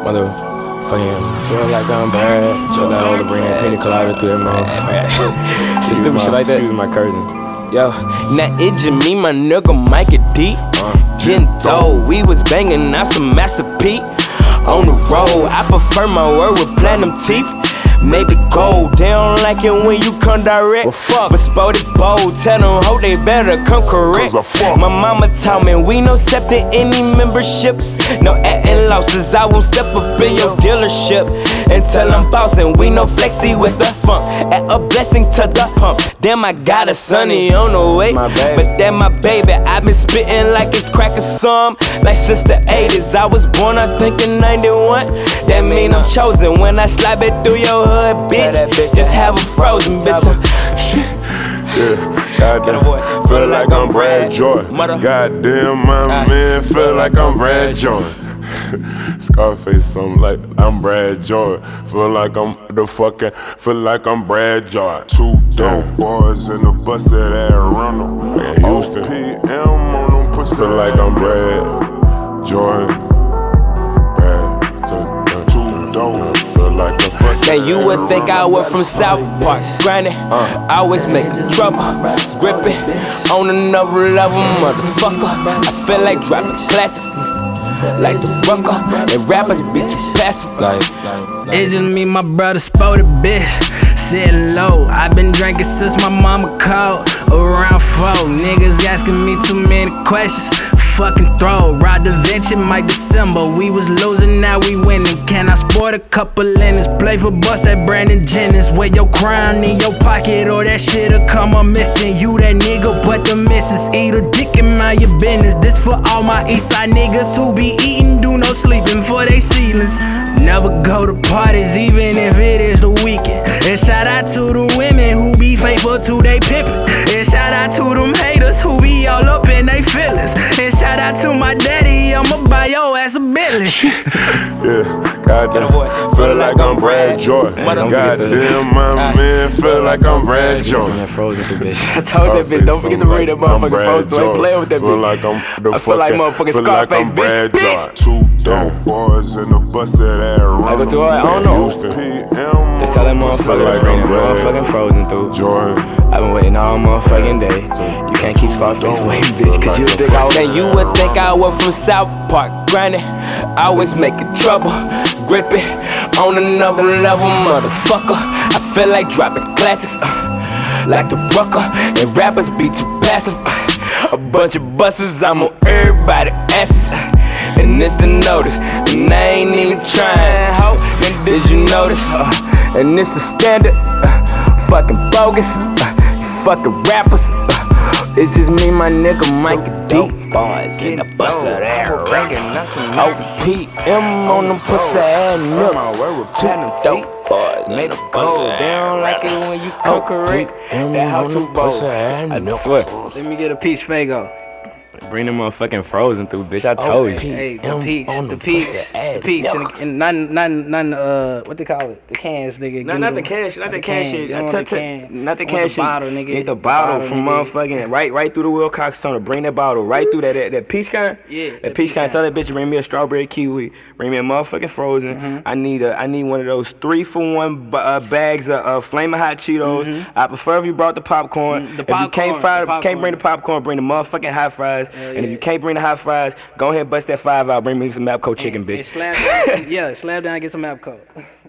Motherfucking feel like I'm bad. Chill out on the brand, pina colada through that motherfucker. Some stupid shit like that. She was my cousin. Yo, now it just me, my nigga Mikey D. Getting dough, we was banging out some Master P. On the road, I prefer my word with platinum teeth. Maybe gold, they don't like it when you come direct. Well, fuck, but sport it bold, tell them ho they better come correct. My mama taught me we no accepting any memberships, no acting losses. I won't step up in your dealership until I'm bossing. We no flexy with the funk, add a blessing to the pump. Damn, I got a sonny on the way, but that my baby. I been spitting like it's crack or some, like since the 80s. I was born, I think in 91. That mean I'm chosen when I slide it through your hood. Bitch, just have a frozen bitch. Yeah, goddamn, feel like I'm Brad Jordan. Goddamn, my man, feel like I'm Brad Jordan. Scarface, something like I'm Brad Jordan. Feel like I'm feel like I'm Brad Jordan. Two dope boys in the bus at Arizona. Houston, PM on them pussy. Feel like I'm Brad Jordan. Two dope, feel like I'm. Now you would think I was from South Park, grinding, always making trouble, gripping on another level, motherfucker. I feel like dropping classics, like the Rucker, and rappers be too passive. It's just me, my brother, sporty bitch, sitting low. I been drinking since my mama called, around 4. Niggas asking me too many questions. Fucking throw, Rod Da Vinci, Mike December. We was losing, now we winning. Can I sport a couple linens? Play for Bust that Brandon Jennings. Wear your crown in your pocket or that shit'll come up missing. You that nigga, but the missus eat a dick and mind your business. This for all my Eastside niggas who be eating, do no sleeping for they ceilings. Never go to parties, even if it is the weekend. And shout out to the women who be faithful to they pimpin'. And shout out to them haters who be all up in they feelings. And shout out to my daddy, I'ma buy your ass a Bentley. Yeah, goddamn, feel like I'm Brad Jordan. Goddamn, my man, feel like I'm Brad Jordan. I told that bitch, don't forget to read that motherfucking post. Don't play with that bitch. Feel like I'm I feel like motherfucking Scarface, Brad Jordan. Two dope boys in the bus at Arizona. I don't know. Houston, Just tell that motherfucker to bring that motherfucking Frozen through. Jordan. I've been waiting all motherfucking day. You can't keep Scarface waiting, bitch, cause you think I was. Now you would think I was from South Park, grinding, always making trouble, gripping on another level, motherfucker. I feel like dropping classics, like the Rucker, and rappers be too passive. A bunch of buses, I'm on everybody's asses. And it's the notice, and I ain't even trying. And did you notice? And it's the standard, fucking bogus, fucking rappers. It's just me, my nigga Mikey D. Boys in the bus of that OPM on them pussy ass niggas. Two dope boys made a go. They don't like it when you come correct. That how too bold. I swear. Let me get a piece, Fago. Bring them motherfucking Frozen through, bitch. I told you. Hey, the peaks, and none, what they call it? The cans, nigga. No, not the can shit. Not the can shit. Not the can shit. Bottle, nigga. Get the bottle from motherfucking right through the Wilcox Tunnel. Bring that bottle right through that peach kind. Yeah. That peach kind. Tell that bitch to bring me a strawberry kiwi. Bring me a motherfucking Frozen. I need one of those 3-for-1 bags of Flamin' Hot Cheetos. I prefer if you brought the popcorn. If you can't bring the popcorn, bring the motherfucking hot fries. And if you can't bring the hot fries, go ahead and bust that 5 out. Bring me some Mapco chicken, bitch. Slab down, get some Mapco.